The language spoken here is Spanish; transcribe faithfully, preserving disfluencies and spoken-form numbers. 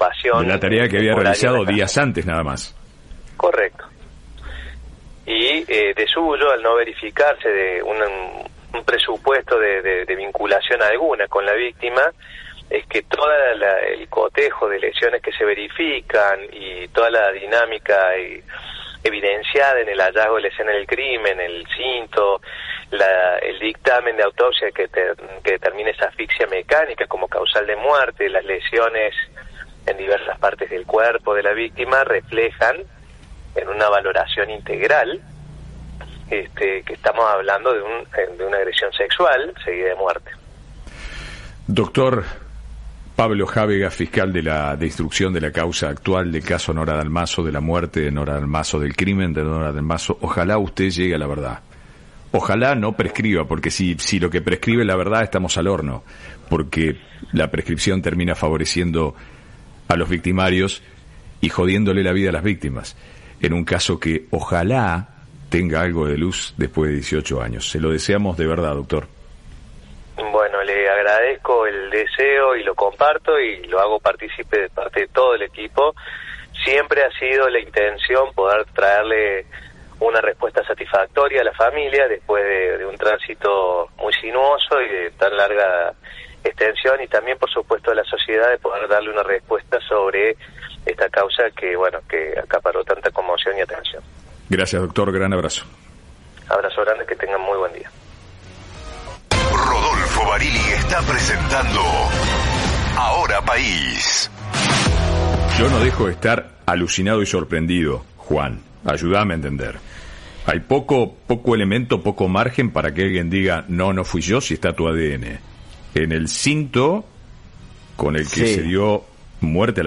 averiguación. De la tarea que había realizado días antes nada más. Correcto. Y eh, de suyo, al no verificarse de un, un presupuesto de, de, de vinculación alguna con la víctima, es que todo el cotejo de lesiones que se verifican y toda la dinámica y, evidenciada en el hallazgo de la escena del crimen, el cinto, la, el dictamen de autopsia que, te, que determina esa asfixia mecánica como causal de muerte, las lesiones en diversas partes del cuerpo de la víctima, reflejan en una valoración integral este, que estamos hablando de, un, de una agresión sexual seguida de muerte. Doctor Pablo Jávega, fiscal de la de instrucción de la causa actual del caso Nora Dalmazo, de la muerte de Nora Dalmazo, del crimen de Nora Dalmazo, ojalá usted llegue a la verdad. Ojalá no prescriba, porque si, si lo que prescribe es la verdad, estamos al horno, porque la prescripción termina favoreciendo a los victimarios y jodiéndole la vida a las víctimas, en un caso que ojalá tenga algo de luz después de dieciocho años. Se lo deseamos de verdad, doctor. Bueno, le agradezco el deseo y lo comparto y lo hago partícipe de parte de todo el equipo. Siempre ha sido la intención poder traerle una respuesta satisfactoria a la familia después de, de un tránsito muy sinuoso y de tan larga extensión, y también, por supuesto, a la sociedad de poder darle una respuesta sobre esta causa que, bueno, que acaparó tanta conmoción y atención. Gracias, doctor. Gran abrazo. Abrazo grande, que tengan muy buen día. Rodolfo Barili está presentando Ahora País. Yo no dejo de estar alucinado y sorprendido, Juan. Ayúdame a entender. Hay poco, poco elemento, poco margen para que alguien diga, no, no fui yo, si está tu A D N. En el cinto con el que sí. se dio muerte a la